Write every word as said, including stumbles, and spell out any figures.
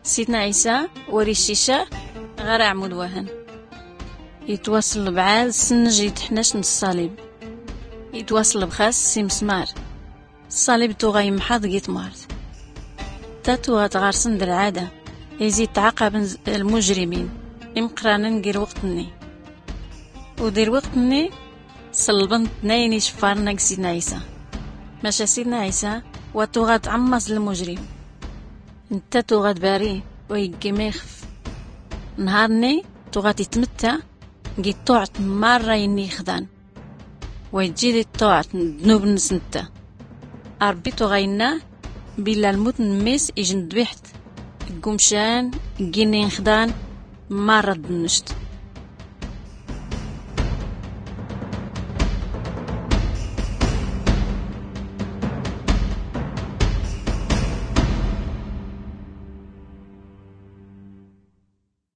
سيدنا عيسى وري الشيشة غير عمود وهن يتواصل بعاد سنج يتحناش الصليب يتواصل بخاس سي مسمار الصليب تو غيمحض جيت مارت تاتو غتغارسن در العادة يزيد تعاقب المجرمين امقرانا ندير وقتني ودير وقتني صلبنت نايني شفارنا سيدنا عيسى ماشا سيدنا عيسى واتو غتعمص المجرم انت تو غتباري ويجي ما يخف نهارني تو غتتمتع جيت طوعت مرة يني خدان ويجي لي طوعت ذنوب نسنتا أربي تو غينا بلا الموت نميس يجن ذبحت قمشان جيني خدان مرة دنشت